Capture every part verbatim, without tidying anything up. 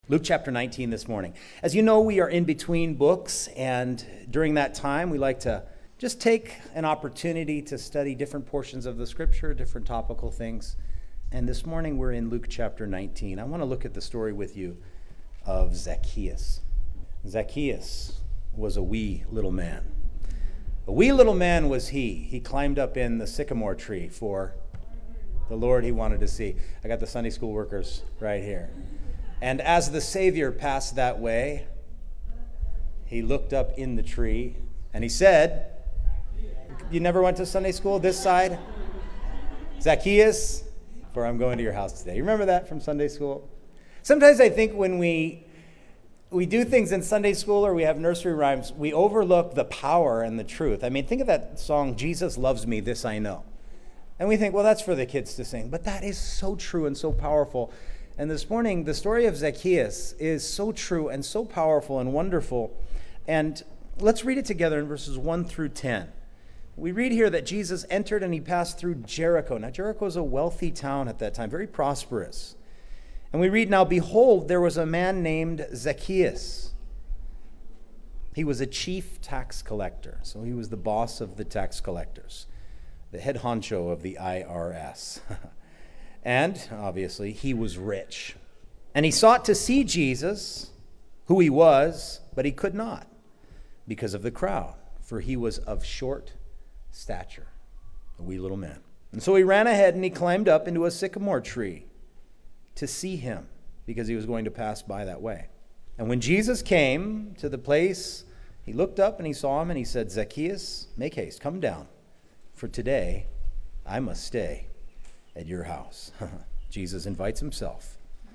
Luke chapter nineteen this morning. As you know, we are in between books, and during that time, we like to just take an opportunity to study different portions of the scripture, different topical things. And this morning, we're in Luke chapter nineteen. I want to look at the story with you of Zacchaeus. Zacchaeus was a wee little man. A wee little man was he. He climbed up in the sycamore tree for the Lord he wanted to see. I got the Sunday school workers right here. And as the Savior passed that way, he looked up in the tree and he said, you never went to Sunday school this side? Zacchaeus, for I'm going to your house today. You remember that from Sunday school? Sometimes I think when we we do things in Sunday school or we have nursery rhymes, we overlook the power and the truth. I mean, think of that song, Jesus Loves Me, This I Know. And we think, well, that's for the kids to sing. But that is so true and so powerful. And this morning, the story of Zacchaeus is so true and so powerful and wonderful. And let's read it together in verses one through ten. We read here that Jesus entered and he passed through Jericho. Now, Jericho is a wealthy town at that time, very prosperous. And we read, now, behold, there was a man named Zacchaeus. He was a chief tax collector. So he was the boss of the tax collectors, the head honcho of the I R S. And, obviously, he was rich. And he sought to see Jesus, who he was, but he could not because of the crowd, for he was of short stature, a wee little man. And so he ran ahead and he climbed up into a sycamore tree to see him because he was going to pass by that way. And when Jesus came to the place, he looked up and he saw him and he said, Zacchaeus, make haste, come down, for today I must stay at your house. Jesus invites himself.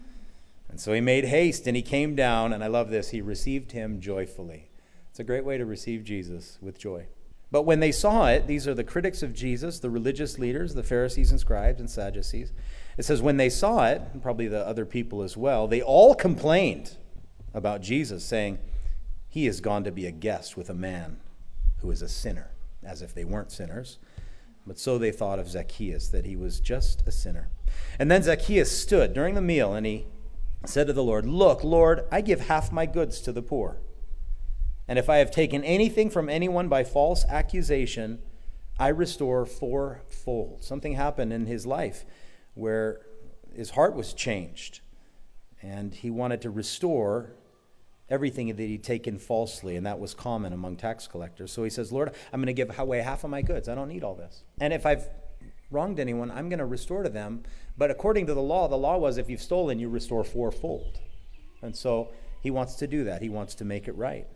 And so he made haste and he came down, and I love this, he received him joyfully. It's a great way to receive Jesus, with joy. But when they saw it, these are the critics of Jesus, the religious leaders, the Pharisees and scribes and Sadducees. It says when they saw it, and probably the other people as well, they all complained about Jesus, saying, he has gone to be a guest with a man who is a sinner, as if they weren't sinners. But so they thought of Zacchaeus, that he was just a sinner. And then Zacchaeus stood during the meal, and he said to the Lord, look, Lord, I give half my goods to the poor. And if I have taken anything from anyone by false accusation, I restore fourfold. Something happened in his life where his heart was changed, and he wanted to restore everything that he'd taken falsely, and that was common among tax collectors. So he says, Lord, I'm going to give away half of my goods. I don't need all this. And if I've wronged anyone, I'm going to restore to them. But according to the law, the law was if you've stolen, you restore fourfold. And so he wants to do that. He wants to make it right.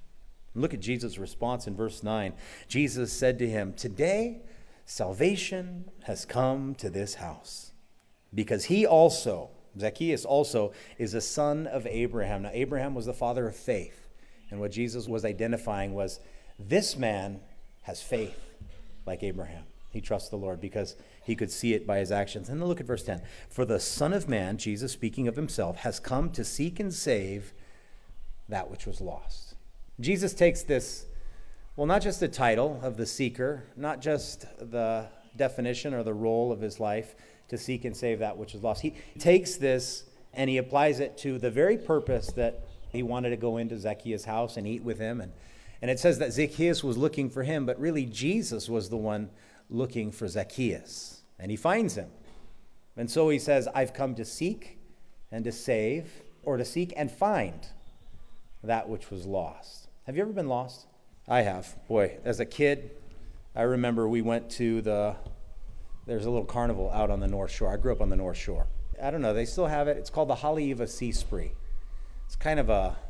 Look at Jesus' response in verse nine. Jesus said to him, today salvation has come to this house, because he also, Zacchaeus also, is a son of Abraham. Now, Abraham was the father of faith. And what Jesus was identifying was this man has faith like Abraham. He trusts the Lord because he could see it by his actions. And then look at verse ten. For the Son of Man, Jesus speaking of himself, has come to seek and save that which was lost. Jesus takes this, well, not just the title of the seeker, not just the definition or the role of his life to seek and save that which is lost. He takes this and he applies it to the very purpose that he wanted to go into Zacchaeus' house and eat with him. And, and it says that Zacchaeus was looking for him, but really Jesus was the one looking for Zacchaeus. And he finds him. And so he says, I've come to seek and to save, or to seek and find that which was lost. Have you ever been lost? I have. Boy, as a kid, I remember we went to the, there's a little carnival out on the North Shore. I grew up on the North Shore. I don't know, they still have it. It's called the Haleiwa Sea Spree. It's kind of a,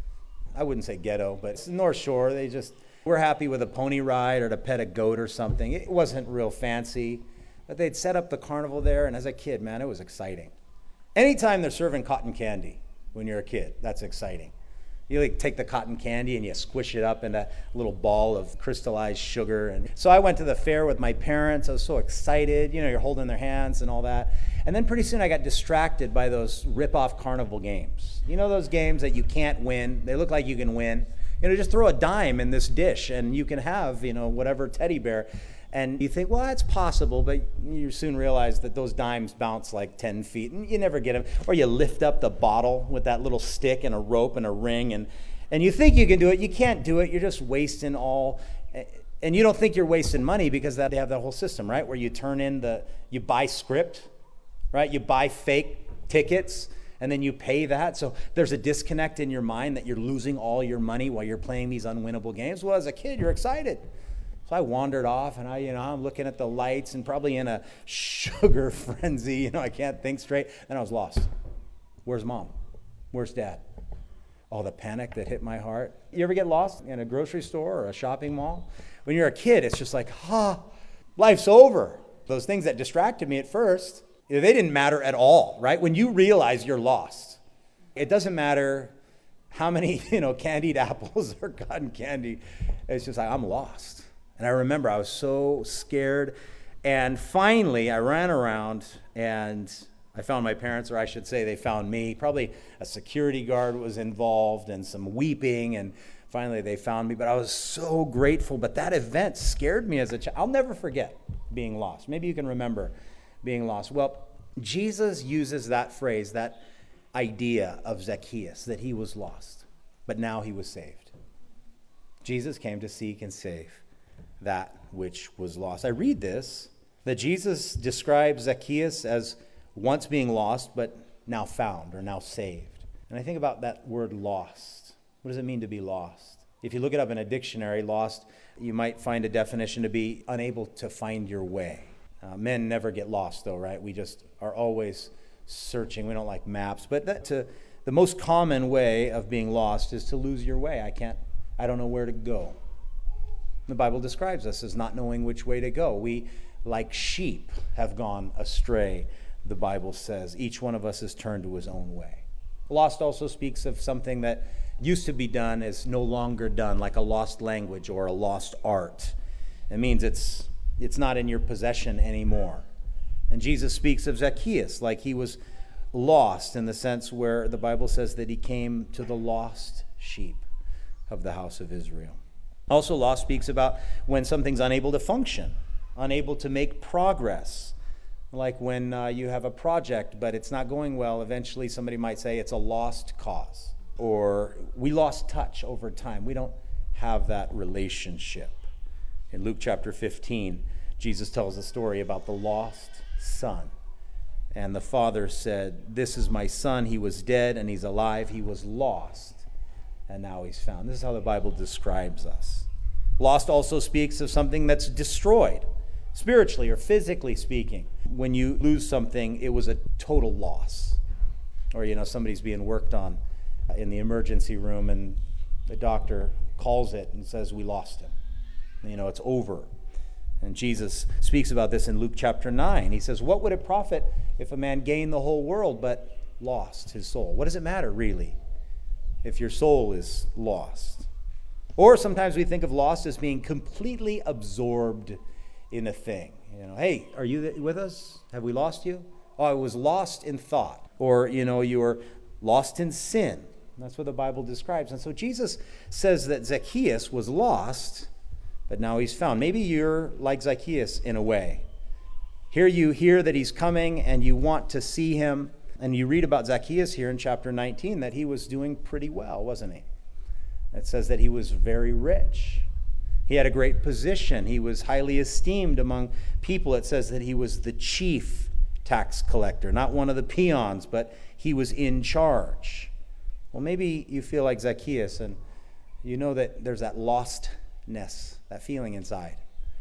I wouldn't say ghetto, but it's the North Shore. They just, we're happy with a pony ride or to pet a goat or something. It wasn't real fancy, but they'd set up the carnival there, and as a kid, man, it was exciting. Anytime they're serving cotton candy when you're a kid, that's exciting. You like take the cotton candy and you squish it up in a little ball of crystallized sugar. And so I went to the fair with my parents. I was so excited. You know, you're holding their hands and all that. And then pretty soon I got distracted by those rip-off carnival games. You know those games that you can't win? They look like you can win. You know, just throw a dime in this dish and you can have, you know, whatever teddy bear. And you think, well, that's possible, but you soon realize that those dimes bounce like ten feet, and you never get them. Or you lift up the bottle with that little stick and a rope and a ring, and, and you think you can do it. You can't do it. You're just wasting all... And you don't think you're wasting money because that, they have that whole system, right? Where you turn in the, you buy script, right? You buy fake tickets, and then you pay that. So there's a disconnect in your mind that you're losing all your money while you're playing these unwinnable games. Well, as a kid, you're excited. So I wandered off, and I, you know, I'm looking at the lights and probably in a sugar frenzy. You know, I can't think straight. And I was lost. Where's mom? Where's dad? Oh, the panic that hit my heart. You ever get lost in a grocery store or a shopping mall? When you're a kid, it's just like, ah, life's over. Those things that distracted me at first, you know, they didn't matter at all, right? When you realize you're lost, it doesn't matter how many, you know, candied apples or cotton candy. It's just like, I'm lost. And I remember I was so scared. And finally, I ran around and I found my parents, or I should say they found me. Probably a security guard was involved and some weeping, and finally they found me. But I was so grateful. But that event scared me as a child. I'll never forget being lost. Maybe you can remember being lost. Well, Jesus uses that phrase, that idea of Zacchaeus, that he was lost, but now he was saved. Jesus came to seek and save that which was lost. I read this, that Jesus describes Zacchaeus as once being lost, but now found or now saved. And I think about that word lost. What does it mean to be lost? If you look it up in a dictionary, lost, you might find a definition to be unable to find your way. Uh, men never get lost, though, right? We just are always searching. We don't like maps. But that to, the most common way of being lost is to lose your way. I can't, I don't know where to go. The Bible describes us as not knowing which way to go. We, like sheep, have gone astray. The Bible says each one of us has turned to his own way. Lost also speaks of something that used to be done is no longer done, like a lost language or a lost art. It means it's it's not in your possession anymore. And Jesus speaks of Zacchaeus like he was lost in the sense where the Bible says that he came to the lost sheep of the house of Israel. Also, lost speaks about when something's unable to function, unable to make progress. Like when uh, you have a project, but it's not going well, eventually somebody might say it's a lost cause. Or we lost touch over time. We don't have that relationship. In Luke chapter fifteen, Jesus tells a story about the lost son. And the father said, "This is my son. He was dead and he's alive. He was lost and now he's found." This is how the Bible describes us. Lost also speaks of something that's destroyed, spiritually or physically speaking. When you lose something, it was a total loss. Or, you know, somebody's being worked on in the emergency room and the doctor calls it and says, "We lost him." You know, it's over. And Jesus speaks about this in Luke chapter nine. He says, "What would it profit if a man gained the whole world but lost his soul?" What does it matter, really, if your soul is lost? Or sometimes we think of lost as being completely absorbed in a thing. You know, "Hey, are you with us? Have we lost you?" "Oh, I was lost in thought." Or, you know, you were lost in sin. That's what the Bible describes. And so Jesus says that Zacchaeus was lost, but now he's found. Maybe you're like Zacchaeus in a way. Here you hear that he's coming and you want to see him. And you read about Zacchaeus here in chapter nineteen that he was doing pretty well, wasn't he? It says that he was very rich. He had a great position. He was highly esteemed among people. It says that he was the chief tax collector, not one of the peons, but he was in charge. Well, maybe you feel like Zacchaeus and you know that there's that lostness, that feeling inside.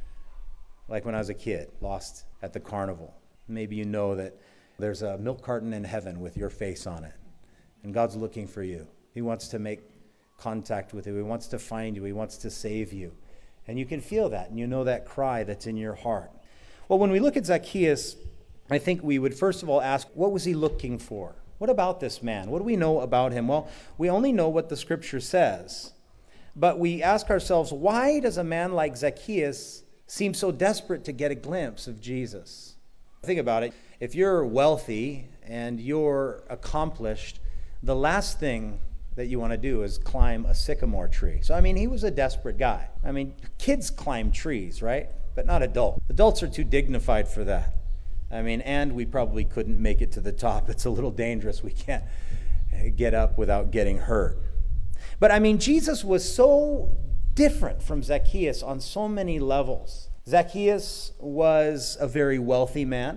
Like when I was a kid, lost at the carnival. Maybe you know that there's a milk carton in heaven with your face on it, and God's looking for you. He wants to make contact with you. He wants to find you. He wants to save you. And you can feel that, and you know that cry that's in your heart. Well, when we look at Zacchaeus, I think we would first of all ask, what was he looking for? What about this man? What do we know about him? Well, we only know what the scripture says. But we ask ourselves, why does a man like Zacchaeus seem so desperate to get a glimpse of Jesus? Think about it. If you're wealthy and you're accomplished, the last thing that you want to do is climb a sycamore tree. So, I mean, he was a desperate guy. I mean, kids climb trees, right? but not adult. Adults are too dignified for that. I mean, and we probably couldn't make it to the top. It's a little dangerous. We can't get up without getting hurt. But I mean, Jesus was so different from Zacchaeus on so many levels. Zacchaeus was a very wealthy man,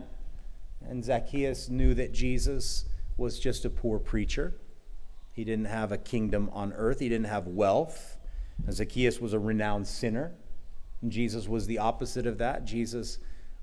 and Zacchaeus knew that Jesus was just a poor preacher. He didn't have a kingdom on earth. He didn't have wealth. And Zacchaeus was a renowned sinner. And Jesus was the opposite of that. Jesus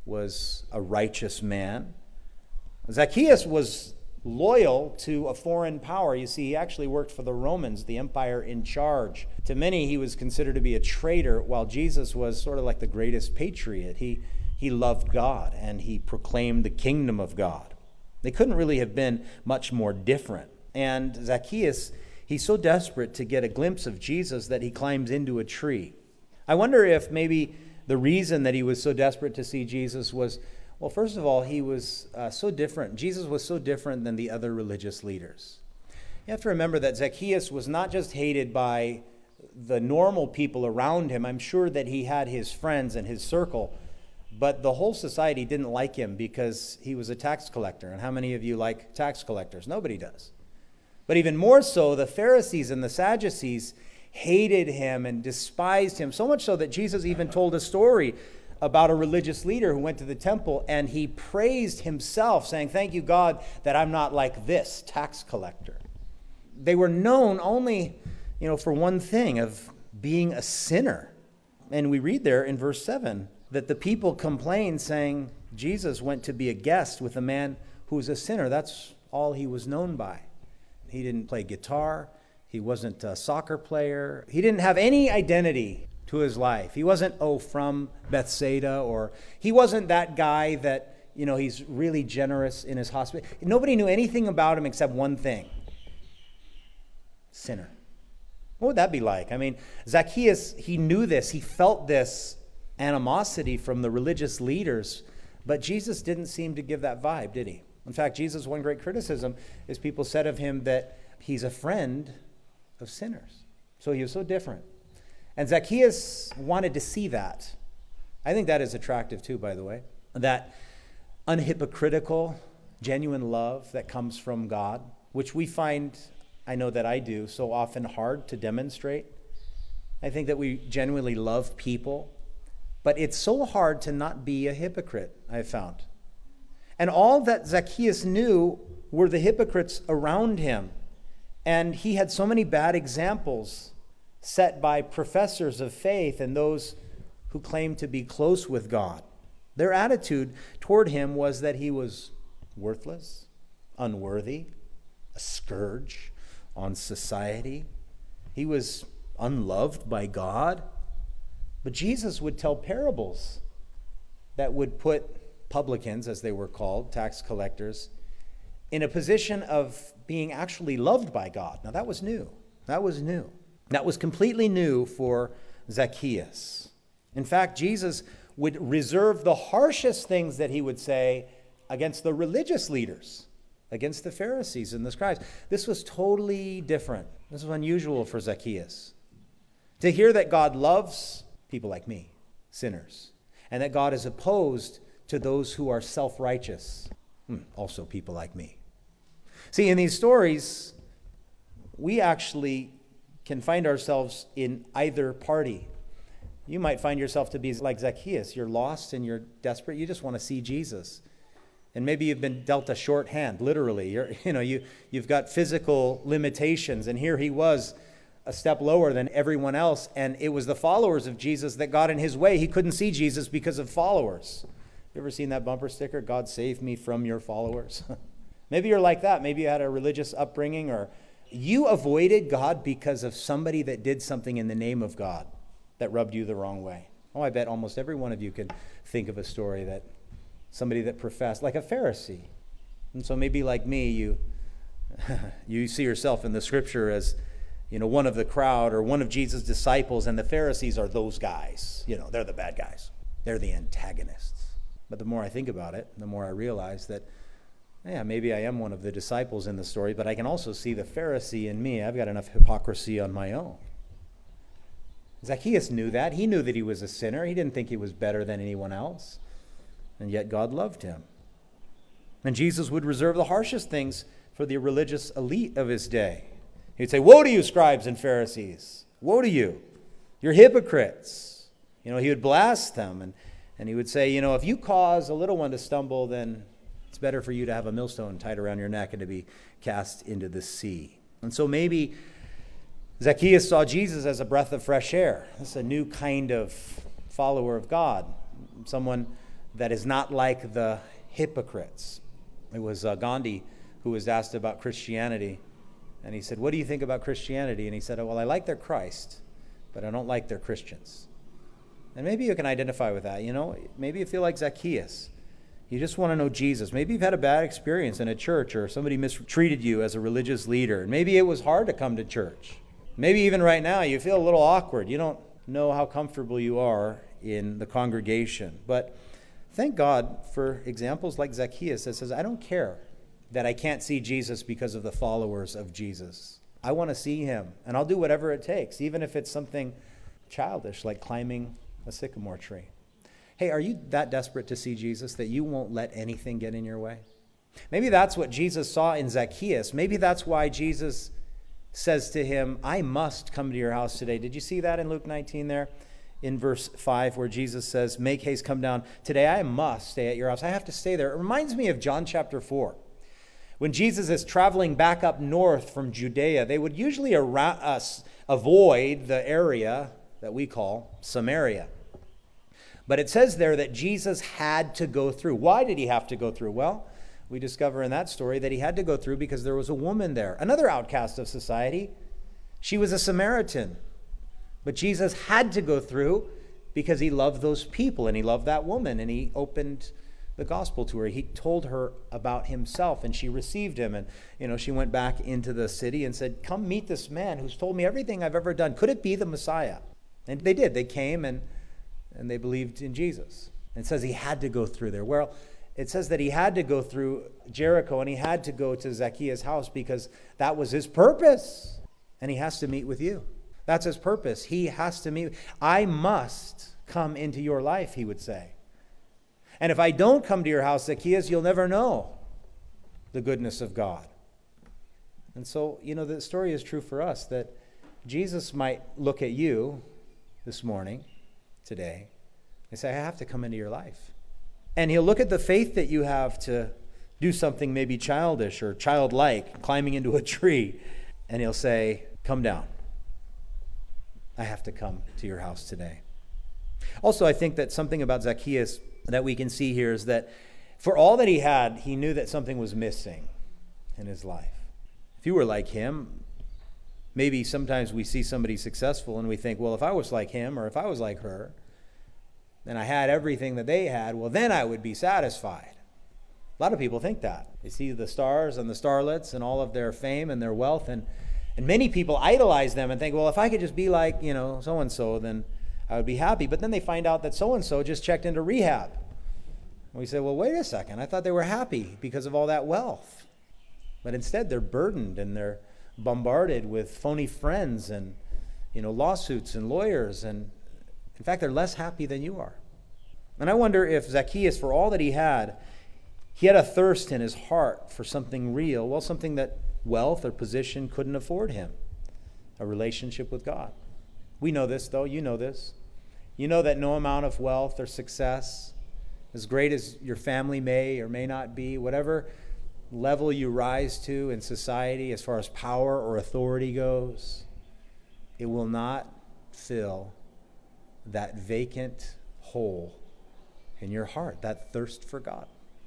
was a righteous man. Zacchaeus was loyal to a foreign power. You see, he actually worked for the Romans, the empire in charge. To many, he was considered to be a traitor, while Jesus was sort of like the greatest patriot. He, he loved God, and he proclaimed the kingdom of God. They couldn't really have been much more different. And Zacchaeus, he's so desperate to get a glimpse of Jesus that he climbs into a tree. I wonder if maybe the reason that he was so desperate to see Jesus was, well, first of all, he was uh, so different. Jesus was so different than the other religious leaders. You have to remember that Zacchaeus was not just hated by the normal people around him. I'm sure that he had his friends and his circle, but the whole society didn't like him because he was a tax collector. And how many of you like tax collectors? Nobody does. But even more so, the Pharisees and the Sadducees hated him and despised him, so much so that Jesus even told a story about a religious leader who went to the temple, and he praised himself, saying, "Thank you, God, that I'm not like this tax collector." They were known only, you know, for one thing, of being a sinner. And we read there in verse seven that the people complained, saying, Jesus went to be a guest with a man who was a sinner. That's all he was known by. He didn't play guitar. He wasn't a soccer player. He didn't have any identity to his life. He wasn't, oh, from Bethsaida, or he wasn't that guy that, you know, he's really generous in his hospitality. Nobody knew anything about him except one thing: sinner. What would that be like? I mean, Zacchaeus, he knew this. He felt this animosity from the religious leaders, but Jesus didn't seem to give that vibe, did he? In fact, Jesus' one great criticism is people said of him that he's a friend of sinners. So he was so different. And Zacchaeus wanted to see that. I think that is attractive too, by the way. That unhypocritical, genuine love that comes from God, which we find, I know that I do, so often hard to demonstrate. I think that we genuinely love people, but it's so hard to not be a hypocrite, I've found. And all that Zacchaeus knew were the hypocrites around him. And he had so many bad examples set by professors of faith and those who claimed to be close with God. Their attitude toward him was that he was worthless, unworthy, a scourge on society. He was unloved by God. But Jesus would tell parables that would put publicans, as they were called, tax collectors, in a position of being actually loved by God. Now that was new. That was new. That was completely new for Zacchaeus. In fact, Jesus would reserve the harshest things that he would say against the religious leaders, against the Pharisees and the scribes. This was totally different. This was unusual for Zacchaeus. To hear that God loves people like me, sinners, and that God is opposed to those who are self-righteous, also people like me. See, in these stories, we actually can find ourselves in either party. You might find yourself to be like Zacchaeus. You're lost and you're desperate. You just want to see Jesus. And maybe you've been dealt a short hand, literally. You're, you know, you, you've got physical limitations, and here he was a step lower than everyone else, and it was the followers of Jesus that got in his way. He couldn't see Jesus because of followers. You ever seen that bumper sticker, "God save me from your followers"? Maybe you're like that. Maybe you had a religious upbringing, or you avoided God because of somebody that did something in the name of God that rubbed you the wrong way. Oh, I bet almost every one of you can think of a story that somebody that professed, like a Pharisee. And so maybe like me, you you see yourself in the scripture as, you know, one of the crowd or one of Jesus' disciples, and the Pharisees are those guys. You know, they're the bad guys. They're the antagonists. But the more I think about it, the more I realize that, yeah, maybe I am one of the disciples in the story, but I can also see the Pharisee in me. I've got enough hypocrisy on my own. Zacchaeus knew that. He knew that he was a sinner. He didn't think he was better than anyone else. And yet God loved him. And Jesus would reserve the harshest things for the religious elite of his day. He'd say, "Woe to you, scribes and Pharisees! Woe to you! You're hypocrites." You know, he would blast them. And, and he would say, you know, if you cause a little one to stumble, then it's better for you to have a millstone tied around your neck and to be cast into the sea. And so maybe Zacchaeus saw Jesus as a breath of fresh air. This is a new kind of follower of God, someone that is not like the hypocrites. It was uh, Gandhi who was asked about Christianity, and he said, "What do you think about Christianity?" And he said, "Oh, well, I like their Christ, but I don't like their Christians." And maybe you can identify with that. You know, maybe you feel like Zacchaeus. You just want to know Jesus. Maybe you've had a bad experience in a church, or somebody mistreated you as a religious leader. And maybe it was hard to come to church. Maybe even right now you feel a little awkward. You don't know how comfortable you are in the congregation. But thank God for examples like Zacchaeus that says, I don't care that I can't see Jesus because of the followers of Jesus. I want to see him, and I'll do whatever it takes, even if it's something childish like climbing a sycamore tree. Hey, are you that desperate to see Jesus that you won't let anything get in your way? Maybe that's what Jesus saw in Zacchaeus. Maybe that's why Jesus says to him, I must come to your house today. Did you see that in Luke nineteen there? In verse five, where Jesus says, make haste, come down. Today I must stay at your house. I have to stay there. It reminds me of John chapter four. When Jesus is traveling back up north from Judea, they would usually around, uh, avoid the area that we call Samaria. But it says there that Jesus had to go through. Why did he have to go through? Well, we discover in that story that he had to go through because there was a woman there, another outcast of society. She was a Samaritan. But Jesus had to go through because he loved those people and he loved that woman, and he opened the gospel to her. He told her about himself, and she received him. And, you know, she went back into the city and said, come meet this man who's told me everything I've ever done. Could it be the Messiah? And they did. They came and and they believed in Jesus. And it says he had to go through there. Well, it says that he had to go through Jericho, and he had to go to Zacchaeus' house because that was his purpose. And he has to meet with you. That's his purpose. He has to meet. I must come into your life, he would say. And if I don't come to your house, Zacchaeus, you'll never know the goodness of God. And so, you know, the story is true for us, that Jesus might look at you this morning, today, and say, I have to come into your life. And he'll look at the faith that you have to do something maybe childish or childlike, climbing into a tree, and he'll say, come down. I have to come to your house today. Also, I think that something about Zacchaeus that we can see here is that for all that he had, he knew that something was missing in his life. If you were like him, maybe sometimes we see somebody successful and we think, well, if I was like him or if I was like her, and I had everything that they had, well, then I would be satisfied. A lot of people think that. They see the stars and the starlets and all of their fame and their wealth, and, and many people idolize them and think, well, if I could just be like, you know, so-and-so, then I would be happy. But then they find out that so-and-so just checked into rehab. And we say, well, wait a second. I thought they were happy because of all that wealth. But instead, they're burdened and they're bombarded with phony friends and, you know, lawsuits and lawyers, and in fact, they're less happy than you are. And I wonder if Zacchaeus, for all that he had, he had a thirst in his heart for something real, well, something that wealth or position couldn't afford him, a relationship with God. We know this, though. You know this. You know that no amount of wealth or success, as great as your family may or may not be, whatever level you rise to in society as far as power or authority goes, it will not fill that vacant hole in your heart, that thirst for God.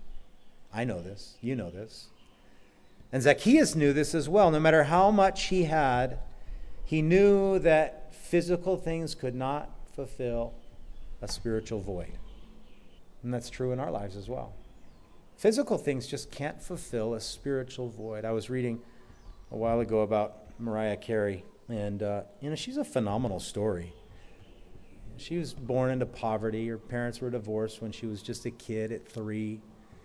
I know this. You know this. And Zacchaeus knew this as well. No matter how much he had, he knew that physical things could not fulfill a spiritual void. And that's true in our lives as well. Physical things just can't fulfill a spiritual void. I was reading a while ago about Mariah Carey, and uh, you know, she's a phenomenal story. She was born into poverty. Her parents were divorced when she was just a kid at three.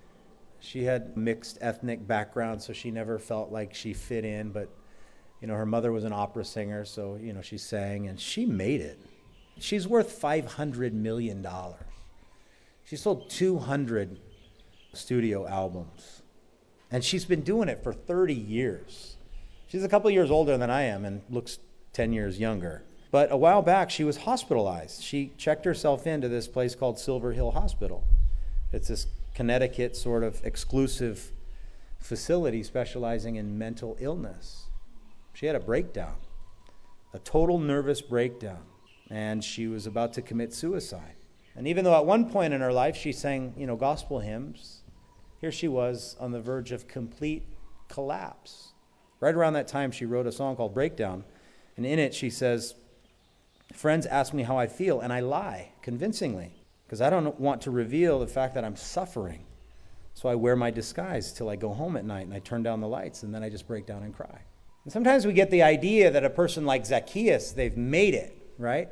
She had mixed ethnic background, so she never felt like she fit in. But, you know, her mother was an opera singer, so, you know, she sang, and she made it. She's worth five hundred million dollars. She sold two hundred studio albums. And she's been doing it for thirty years. She's a couple years older than I am and looks ten years younger. But a while back, she was hospitalized. She checked herself into this place called Silver Hill Hospital. It's this Connecticut sort of exclusive facility specializing in mental illness. She had a breakdown, a total nervous breakdown, and she was about to commit suicide. And even though at one point in her life she sang, you know, gospel hymns, here she was on the verge of complete collapse. Right around that time, she wrote a song called Breakdown, and in it she says, friends ask me how I feel, and I lie convincingly, because I don't want to reveal the fact that I'm suffering. So I wear my disguise till I go home at night, and I turn down the lights, and then I just break down and cry. And sometimes we get the idea that a person like Zacchaeus, they've made it, right?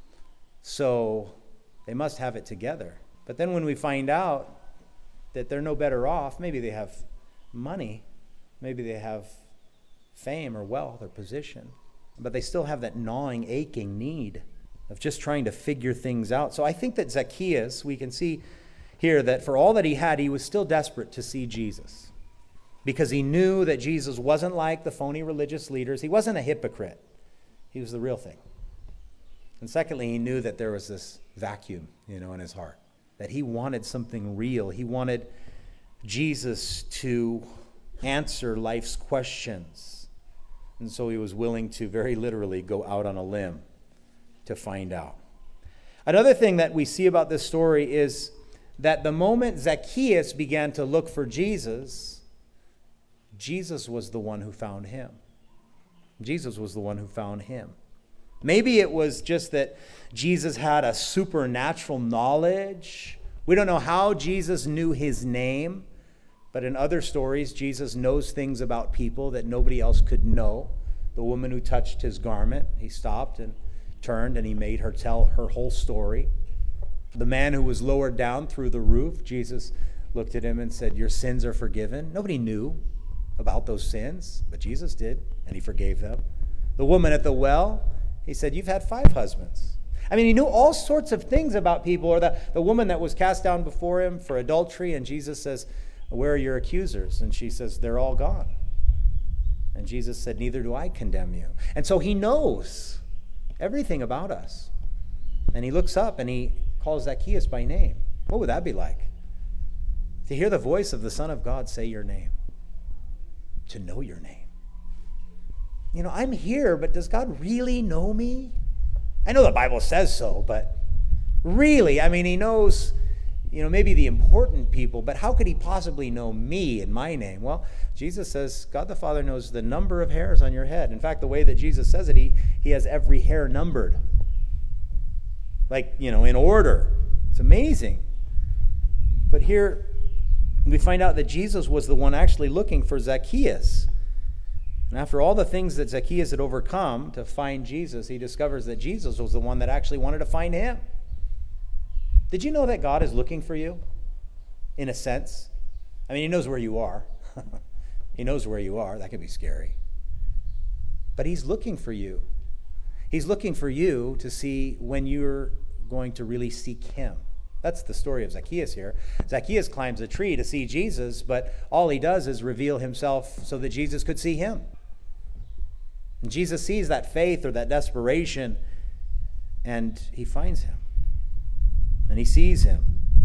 So they must have it together. But then when we find out that they're no better off, maybe they have money, maybe they have fame or wealth or position, but they still have that gnawing, aching need of just trying to figure things out. So I think that Zacchaeus, we can see here that for all that he had, he was still desperate to see Jesus, because he knew that Jesus wasn't like the phony religious leaders. He wasn't a hypocrite. He was the real thing. And secondly, he knew that there was this vacuum, you know, in his heart, that he wanted something real. He wanted Jesus to answer life's questions. And so he was willing to very literally go out on a limb to find out. Another thing that we see about this story is that the moment Zacchaeus began to look for Jesus, Jesus was the one who found him. Jesus was the one who found him. Maybe it was just that Jesus had a supernatural knowledge. We don't know how Jesus knew his name, but in other stories, Jesus knows things about people that nobody else could know. The woman who touched his garment, he stopped and turned and he made her tell her whole story. The man who was lowered down through the roof, Jesus looked at him and said, your sins are forgiven. Nobody knew about those sins, but Jesus did, and he forgave them. The woman at the well, he said, you've had five husbands. I mean, he knew all sorts of things about people. Or the, the woman that was cast down before him for adultery, and Jesus says, where are your accusers? And she says, they're all gone. And Jesus said, neither do I condemn you. And so he knows everything about us. And he looks up and he calls Zacchaeus by name. What would that be like? To hear the voice of the Son of God say your name. To know your name. You know, I'm here, but does God really know me? I know the Bible says so, but really, I mean, he knows, you know, maybe the important people, but how could he possibly know me and my name? Well, Jesus says God the Father knows the number of hairs on your head. In fact, the way that Jesus says it, he, he has every hair numbered. Like, you know, in order. It's amazing. But here we find out that Jesus was the one actually looking for Zacchaeus. And after all the things that Zacchaeus had overcome to find Jesus, he discovers that Jesus was the one that actually wanted to find him. Did you know that God is looking for you, in a sense? I mean, he knows where you are. He knows where you are. That can be scary. But he's looking for you. He's looking for you to see when you're going to really seek him. That's the story of Zacchaeus here. Zacchaeus climbs a tree to see Jesus, but all he does is reveal himself so that Jesus could see him. And Jesus sees that faith or that desperation, and he finds him. And he sees him.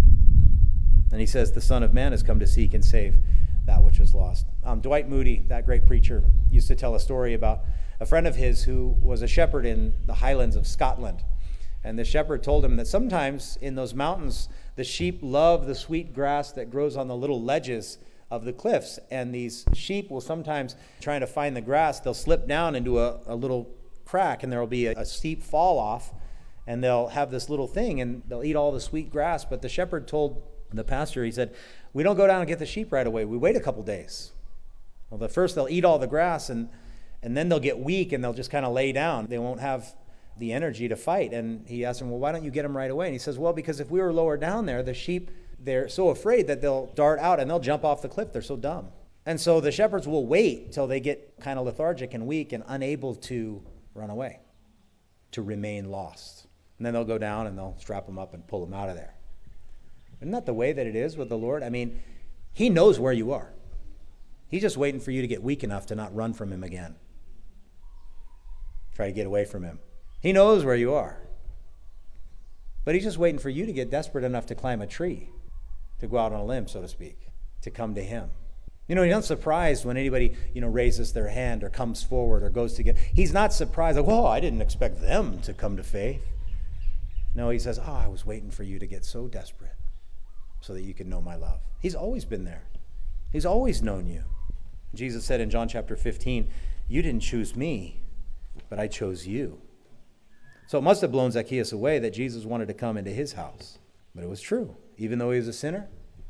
And he says, the Son of Man has come to seek and save that which was lost. Um, Dwight Moody, that great preacher, used to tell a story about a friend of his who was a shepherd in the Highlands of Scotland. And the shepherd told him that sometimes in those mountains, the sheep love the sweet grass that grows on the little ledges of the cliffs. And these sheep will sometimes, trying to find the grass, they'll slip down into a, a little crack, and there will be a, a steep fall off. And they'll have this little thing, and they'll eat all the sweet grass. But the shepherd told the pastor, he said, we don't go down and get the sheep right away. We wait a couple days. Well, the first they'll eat all the grass, and, and then they'll get weak, and they'll just kind of lay down. They won't have the energy to fight. And he asked him, well, why don't you get them right away? And he says, well, because if we were lower down there, the sheep, they're so afraid that they'll dart out and they'll jump off the cliff. They're so dumb. And so the shepherds will wait till they get kind of lethargic and weak and unable to run away, to remain lost. And then they'll go down and they'll strap him up and pull him out of there. Isn't that the way that it is with the Lord? I mean, he knows where you are. He's just waiting for you to get weak enough to not run from him again. Try to get away from him. He knows where you are. But he's just waiting for you to get desperate enough to climb a tree, to go out on a limb, so to speak, to come to him. You know, he's not surprised when anybody, you know, raises their hand or comes forward or goes to get. He's not surprised, like, whoa, I didn't expect them to come to faith. No, he says, oh, I was waiting for you to get so desperate so that you could know my love. He's always been there. He's always known you. Jesus said in John chapter fifteen, you didn't choose me, but I chose you. So it must have blown Zacchaeus away that Jesus wanted to come into his house. But it was true. Even though he was a sinner,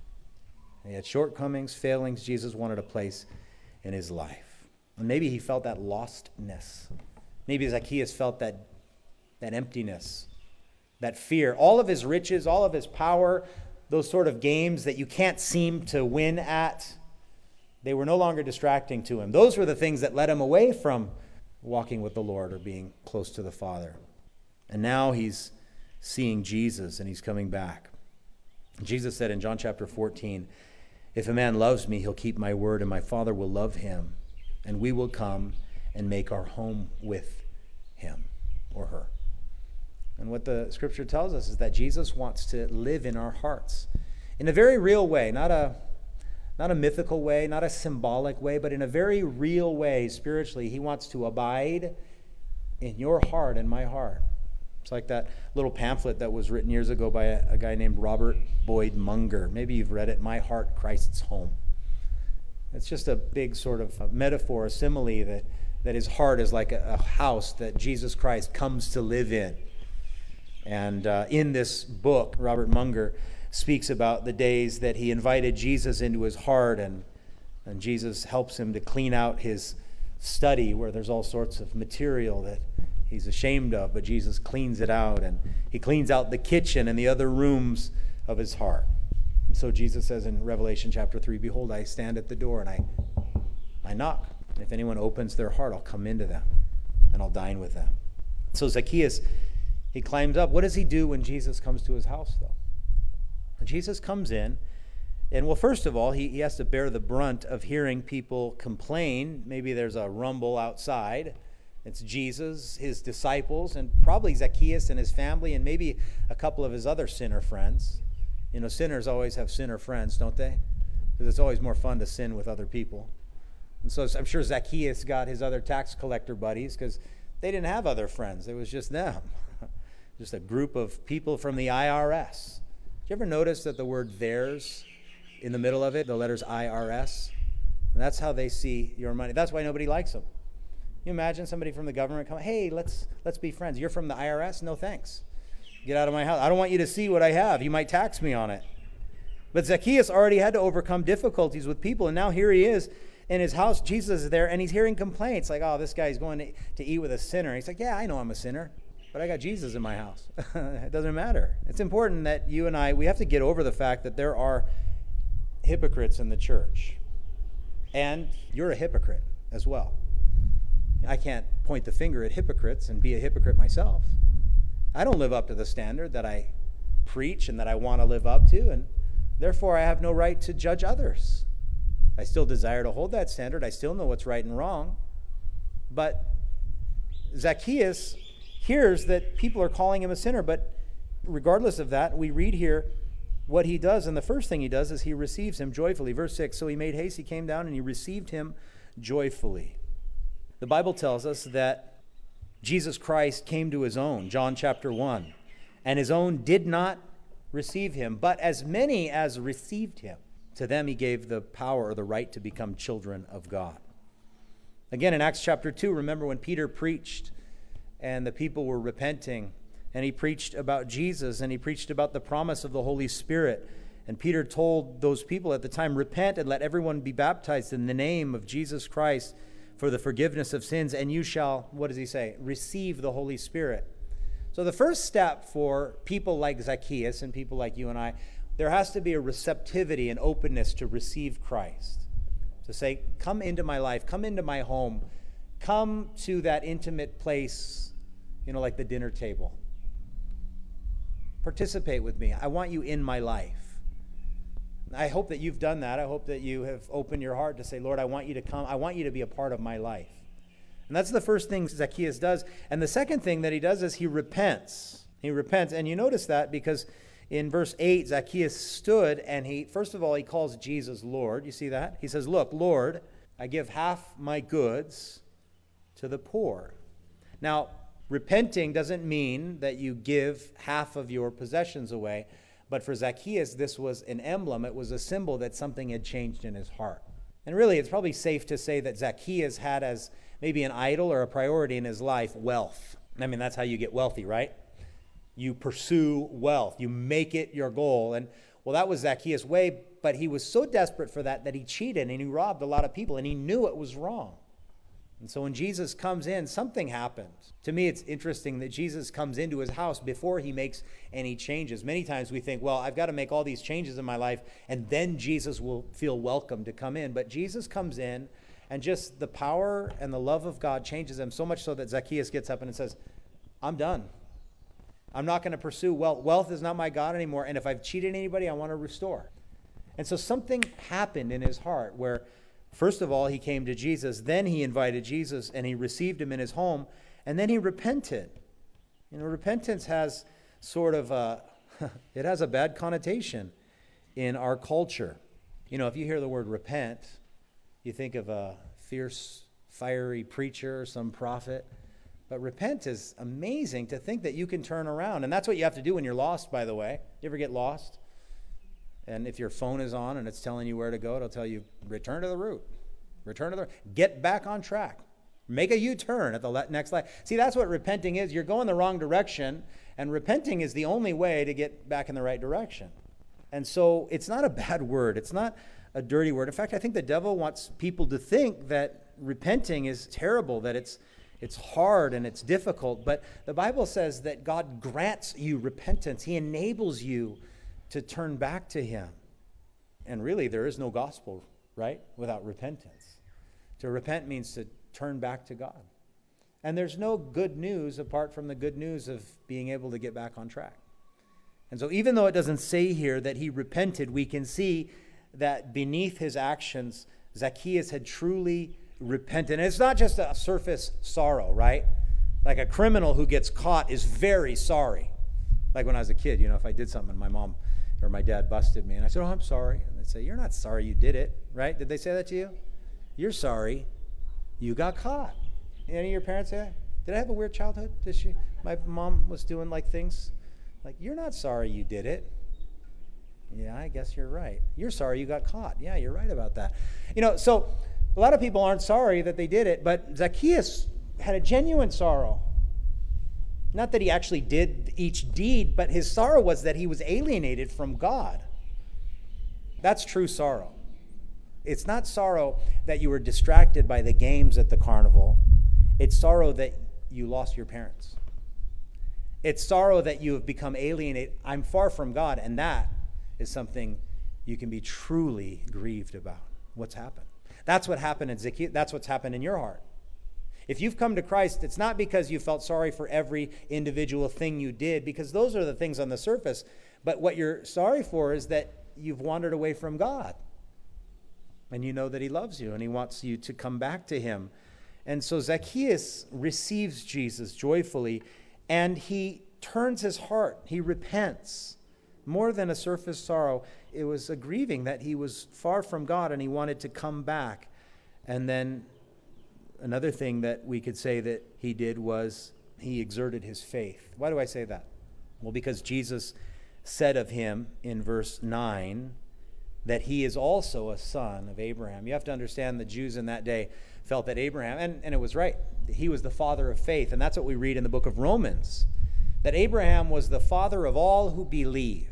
he had shortcomings, failings, Jesus wanted a place in his life. And maybe he felt that lostness. Maybe Zacchaeus felt that, that emptiness, that fear. All of his riches, all of his power, those sort of games that you can't seem to win at, they were no longer distracting to him. Those were the things that led him away from walking with the Lord or being close to the Father. And now he's seeing Jesus and he's coming back. Jesus said in John chapter fourteen, if a man loves me, he'll keep my word, and my Father will love him, and we will come and make our home with him or her. And what the scripture tells us is that Jesus wants to live in our hearts in a very real way, not a not a mythical way, not a symbolic way, but in a very real way spiritually. He wants to abide in your heart and my heart. It's like that little pamphlet that was written years ago by a, a guy named Robert Boyd Munger. Maybe you've read it, My Heart, Christ's Home. It's just a big sort of a metaphor, a simile that, that his heart is like a, a house that Jesus Christ comes to live in. And uh, in this book, Robert Munger speaks about the days that he invited Jesus into his heart, and, and Jesus helps him to clean out his study where there's all sorts of material that he's ashamed of, but Jesus cleans it out, and he cleans out the kitchen and the other rooms of his heart. And so Jesus says in Revelation chapter three, behold, I stand at the door and I, I knock. And if anyone opens their heart, I'll come into them and I'll dine with them. So Zacchaeus, he climbs up. What does he do when Jesus comes to his house, though? When Jesus comes in, and well, first of all, he, he has to bear the brunt of hearing people complain. Maybe there's a rumble outside. It's Jesus, his disciples, and probably Zacchaeus and his family, and maybe a couple of his other sinner friends. You know, sinners always have sinner friends, don't they? Because it's always more fun to sin with other people. And so I'm sure Zacchaeus got his other tax collector buddies because they didn't have other friends. It was just them. Just a group of people from the I R S. Did you ever notice that the word theirs in the middle of it, the letters I R S? And that's how they see your money. That's why nobody likes them. You imagine somebody from the government coming, hey, let's let's be friends. You're from the I R S? No, thanks. Get out of my house. I don't want you to see what I have. You might tax me on it. But Zacchaeus already had to overcome difficulties with people, and now here he is in his house. Jesus is there, and he's hearing complaints like, oh, this guy's going to, to eat with a sinner. He's like, yeah, I know I'm a sinner, but I got Jesus in my house. It doesn't matter. It's important that you and I, we have to get over the fact that there are hypocrites in the church. And you're a hypocrite as well. I can't point the finger at hypocrites and be a hypocrite myself. I don't live up to the standard that I preach and that I want to live up to, and therefore I have no right to judge others. I still desire to hold that standard. I still know what's right and wrong. But Zacchaeus hears that people are calling him a sinner, but regardless of that, we read here what he does, and the first thing he does is he receives him joyfully. Verse six, so he made haste, he came down, and he received him joyfully. The Bible tells us that Jesus Christ came to his own, John chapter one, and his own did not receive him, but as many as received him, to them he gave the power or the right to become children of God. Again, in Acts chapter two, remember when Peter preached and the people were repenting, and he preached about Jesus, and he preached about the promise of the Holy Spirit. And Peter told those people at the time, repent and let everyone be baptized in the name of Jesus Christ for the forgiveness of sins, and you shall, what does he say? Receive the Holy Spirit. So the first step for people like Zacchaeus and people like you and I, there has to be a receptivity and openness to receive Christ. To say, come into my life, come into my home, come to that intimate place, you know, like the dinner table. Participate with me. I want you in my life. I hope that you've done that. I hope that you have opened your heart to say, Lord, I want you to come. I want you to be a part of my life. And that's the first thing Zacchaeus does. And the second thing that he does is he repents. He repents. And you notice that because in verse eight, Zacchaeus stood and he, first of all, he calls Jesus Lord. You see that? He says, look, Lord, I give half my goods to the poor. Now, repenting doesn't mean that you give half of your possessions away. But for Zacchaeus, this was an emblem. It was a symbol that something had changed in his heart. And really, it's probably safe to say that Zacchaeus had as maybe an idol or a priority in his life wealth. I mean, that's how you get wealthy, right? You pursue wealth. You make it your goal. And, well, that was Zacchaeus' way, but he was so desperate for that that he cheated and he robbed a lot of people, and he knew it was wrong. And so when Jesus comes in, something happens. To me, it's interesting that Jesus comes into his house before he makes any changes. Many times we think, well, I've got to make all these changes in my life, and then Jesus will feel welcome to come in. But Jesus comes in, and just the power and the love of God changes him so much so that Zacchaeus gets up and says, I'm done. I'm not going to pursue wealth. Wealth is not my God anymore, and if I've cheated anybody, I want to restore. And so something happened in his heart where, first of all, he came to Jesus. Then he invited Jesus and he received him in his home. And then he repented. You know, repentance has sort of a, it has a bad connotation in our culture. You know, if you hear the word repent, you think of a fierce, fiery preacher, some prophet. But repent is amazing to think that you can turn around. And that's what you have to do when you're lost, by the way. You ever get lost? And if your phone is on and it's telling you where to go, it'll tell you, return to the route. Return to the Get back on track. Make a U-turn at the le- next light. See, that's what repenting is. You're going the wrong direction, and repenting is the only way to get back in the right direction. And so it's not a bad word. It's not a dirty word. In fact, I think the devil wants people to think that repenting is terrible, that it's it's hard and it's difficult. But the Bible says that God grants you repentance. He enables you to turn back to him. And really, there is no gospel, right, without repentance. To repent means to turn back to God. And there's no good news apart from the good news of being able to get back on track. And so even though it doesn't say here that he repented, we can see that beneath his actions, Zacchaeus had truly repented. And it's not just a surface sorrow, right? Like a criminal who gets caught is very sorry. Like when I was a kid, you know, if I did something and my mom or my dad busted me and I said, oh, I'm sorry. And they'd say, you're not sorry you did it, right? Did they say that to you? You're sorry you got caught. Any of your parents say that? Did I have a weird childhood? Did she? My mom was doing like things like, you're not sorry you did it. Yeah, I guess you're right. You're sorry you got caught. Yeah, you're right about that. You know, so a lot of people aren't sorry that they did it, but Zacchaeus had a genuine sorrow. Not that he actually did each deed, but his sorrow was that he was alienated from God. That's true sorrow. It's not sorrow that you were distracted by the games at the carnival. It's sorrow that you lost your parents. It's sorrow that you have become alienated. I'm far from God, and that is something you can be truly grieved about. What's happened? That's what happened in Zacchaeus. That's what's happened in your heart. If you've come to Christ, it's not because you felt sorry for every individual thing you did, because those are the things on the surface. But what you're sorry for is that you've wandered away from God. And you know that he loves you and he wants you to come back to him. And so Zacchaeus receives Jesus joyfully, and he turns his heart. He repents. More than a surface sorrow, it was a grieving that he was far from God and he wanted to come back. And then another thing that we could say that he did was he exerted his faith. Why do I say that? Well, because Jesus said of him in verse nine that he is also a son of Abraham. You have to understand the Jews in that day felt that Abraham, and, and it was right, he was the father of faith. And that's what we read in the book of Romans, that Abraham was the father of all who believe.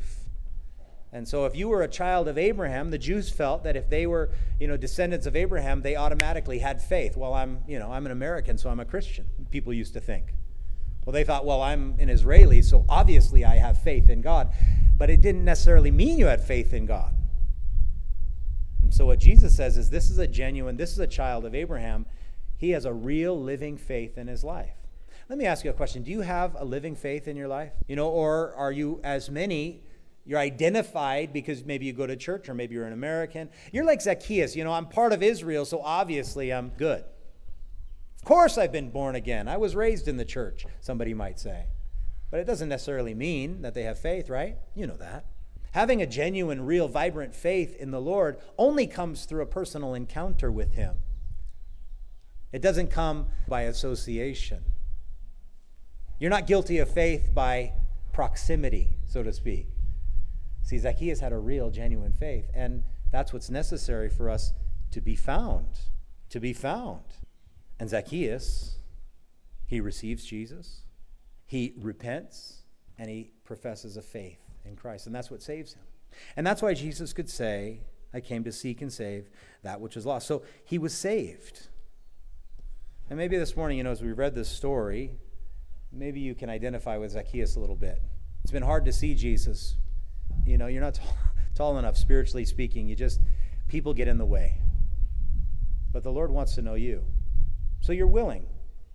And so if you were a child of Abraham, the Jews felt that if they were, you know, descendants of Abraham, they automatically had faith. Well, I'm, you know, I'm an American, so I'm a Christian, people used to think. Well, they thought, well, I'm an Israeli, so obviously I have faith in God. But it didn't necessarily mean you had faith in God. And so what Jesus says is this is a genuine, this is a child of Abraham. He has a real living faith in his life. Let me ask you a question. Do you have a living faith in your life? You know, or are you, as many, you're identified because maybe you go to church or maybe you're an American. You're like Zacchaeus. You know, I'm part of Israel, so obviously I'm good. Of course I've been born again. I was raised in the church, somebody might say. But it doesn't necessarily mean that they have faith, right? You know that. Having a genuine, real, vibrant faith in the Lord only comes through a personal encounter with him. It doesn't come by association. You're not guilty of faith by proximity, so to speak. See, Zacchaeus had a real, genuine faith, and that's what's necessary for us to be found, to be found. And Zacchaeus, he receives Jesus, he repents, and he professes a faith in Christ, and that's what saves him. And that's why Jesus could say, I came to seek and save that which is lost. So he was saved. And maybe this morning, you know, as we read this story, maybe you can identify with Zacchaeus a little bit. It's been hard to see Jesus. You know, you're not tall, tall enough, spiritually speaking. You just, people get in the way. But the Lord wants to know you. So you're willing.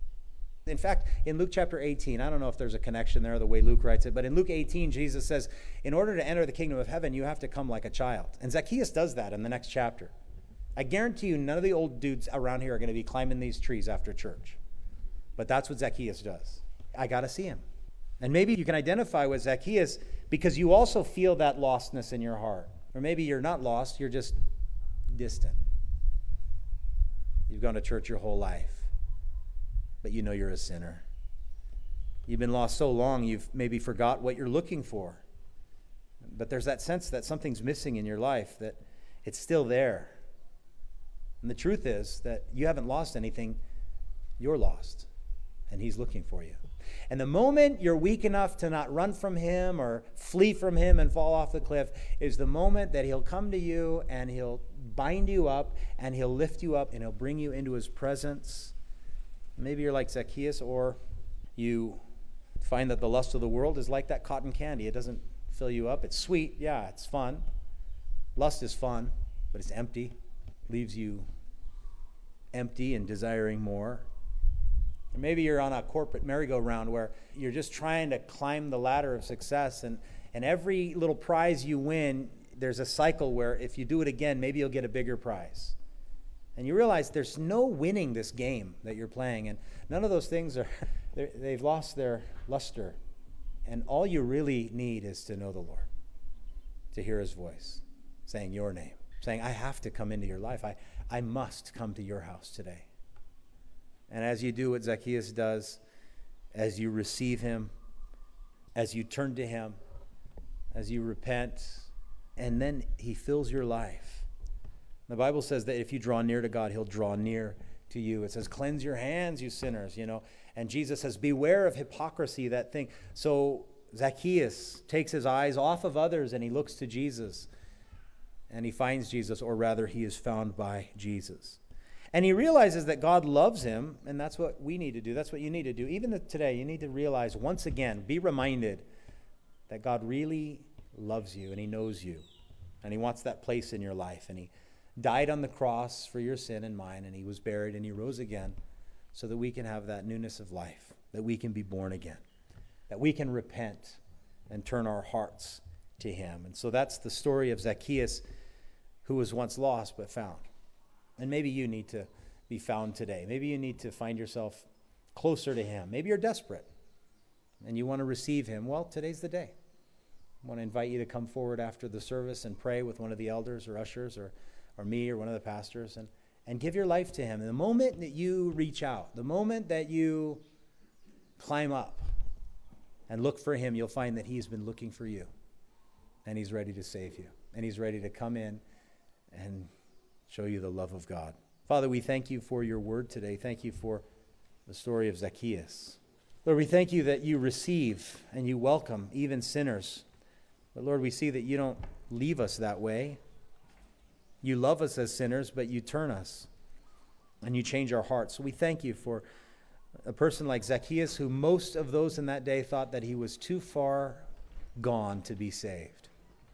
In fact, in Luke chapter eighteen, I don't know if there's a connection there, the way Luke writes it, but in Luke eighteen, Jesus says, in order to enter the kingdom of heaven, you have to come like a child. And Zacchaeus does that in the next chapter. I guarantee you none of the old dudes around here are going to be climbing these trees after church. But that's what Zacchaeus does. I got to see him. And maybe you can identify with Zacchaeus because you also feel that lostness in your heart. Or maybe you're not lost, you're just distant. You've gone to church your whole life, but you know you're a sinner. You've been lost so long, you've maybe forgot what you're looking for. But there's that sense that something's missing in your life, that it's still there. And the truth is that you haven't lost anything, you're lost. And he's looking for you. And the moment you're weak enough to not run from him or flee from him and fall off the cliff is the moment that he'll come to you and he'll bind you up and he'll lift you up and he'll bring you into his presence. Maybe you're like Zacchaeus, or you find that the lust of the world is like that cotton candy. It doesn't fill you up. It's sweet. Yeah, it's fun. Lust is fun, but it's empty. Leaves you empty and desiring more. Or maybe you're on a corporate merry-go-round where you're just trying to climb the ladder of success, and, and every little prize you win, there's a cycle where if you do it again, maybe you'll get a bigger prize. And you realize there's no winning this game that you're playing, and none of those things are, they've lost their luster. And all you really need is to know the Lord, to hear his voice, saying your name, saying, I have to come into your life. I, I must come to your house today. And as you do what Zacchaeus does, as you receive him, as you turn to him, as you repent, and then he fills your life. The Bible says that if you draw near to God, he'll draw near to you. It says, cleanse your hands, you sinners, you know. And Jesus says, beware of hypocrisy, that thing. So Zacchaeus takes his eyes off of others and he looks to Jesus. And he finds Jesus, or rather he is found by Jesus. And he realizes that God loves him, and that's what we need to do. That's what you need to do. Even today, you need to realize once again, be reminded that God really loves you and he knows you. And he wants that place in your life. And he died on the cross for your sin and mine, and he was buried and he rose again so that we can have that newness of life, that we can be born again, that we can repent and turn our hearts to him. And so that's the story of Zacchaeus, who was once lost but found. And maybe you need to be found today. Maybe you need to find yourself closer to him. Maybe you're desperate and you want to receive him. Well, today's the day. I want to invite you to come forward after the service and pray with one of the elders or ushers or, or me or one of the pastors and, and give your life to him. And the moment that you reach out, the moment that you climb up and look for him, you'll find that he's been looking for you and he's ready to save you. And he's ready to come in and show you the love of God. Father, we thank you for your word today. Thank you for the story of Zacchaeus. Lord, we thank you that you receive and you welcome even sinners. But Lord, we see that you don't leave us that way. You love us as sinners, but you turn us and you change our hearts. So we thank you for a person like Zacchaeus, who most of those in that day thought that he was too far gone to be saved.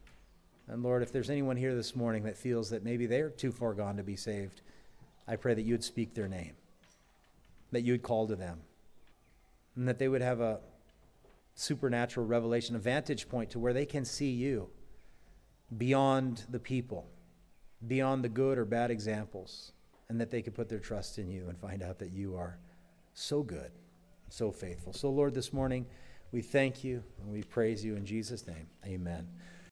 And Lord, if there's anyone here this morning that feels that maybe they're too far gone to be saved, I pray that you would speak their name, that you would call to them. and that they would have a supernatural revelation, a vantage point to where they can see you beyond the people, beyond the good or bad examples, and that they could put their trust in you and find out that you are so good, so faithful. So, Lord, this morning we thank you and we praise you in Jesus' name. Amen.